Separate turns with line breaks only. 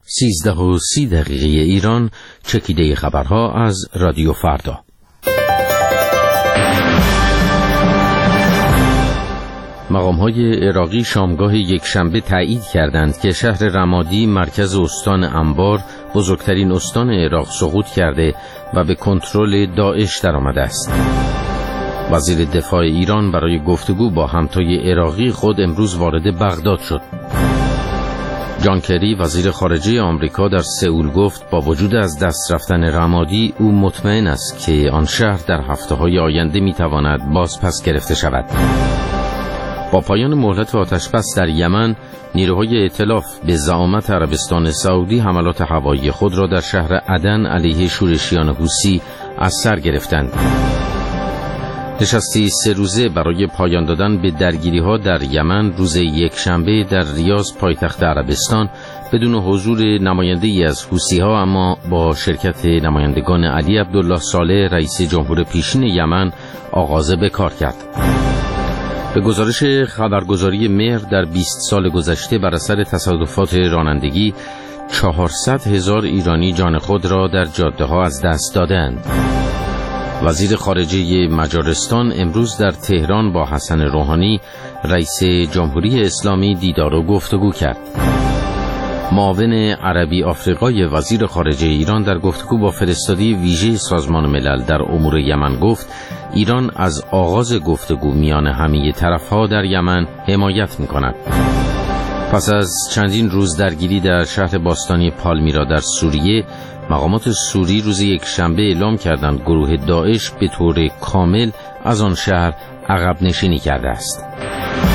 13:30 ایران. چکیده خبرها از رادیو فردا. مقام‌های عراقی شامگاه یکشنبه تایید کردند که شهر رمادی مرکز استان انبار، بزرگترین استان عراق، سقوط کرده و به کنترل داعش درآمده است. وزیر دفاع ایران برای گفتگو با همتای عراقی خود امروز وارد بغداد شد. جان کری وزیر خارجه آمریکا در سئول گفت با وجود از دست رفتن رمادی او مطمئن است که آن شهر در هفته‌های آینده می‌تواند بازپس گرفته شود. با پایان مهلت آتش‌بس در یمن، نیروهای ائتلاف به زعامت عربستان سعودی حملات هوایی خود را در شهر عدن علیه شورشیان حوثی از سر گرفتند. نشستی 3 روزه برای پایان دادن به درگیری‌ها در یمن روز یکشنبه در ریاض پایتخت عربستان بدون حضور نماینده‌ای از حوثی‌ها اما با شرکت نمایندگان علی عبدالله صالح رئیس جمهور پیشین یمن آغاز به کار کرد. به گزارش خبرگزاری مهر در 20 سال گذشته بر اثر تصادفات رانندگی 400,000 ایرانی جان خود را در جاده‌ها از دست دادند. وزیر خارجه مجارستان امروز در تهران با حسن روحانی رئیس جمهوری اسلامی دیدار و گفتگو کرد. معاون عربی آفریقای وزیر خارجه ایران در گفتگو با فرستادی ویژه سازمان ملل در امور یمن گفت ایران از آغاز گفتگو میان همه طرف‌ها در یمن حمایت می‌کند. پس از چندین روز درگیری در شهر باستانی پالمیرا در سوریه، مقامات سوری روز یکشنبه اعلام کردند گروه داعش به طور کامل از آن شهر عقب نشینی کرده است.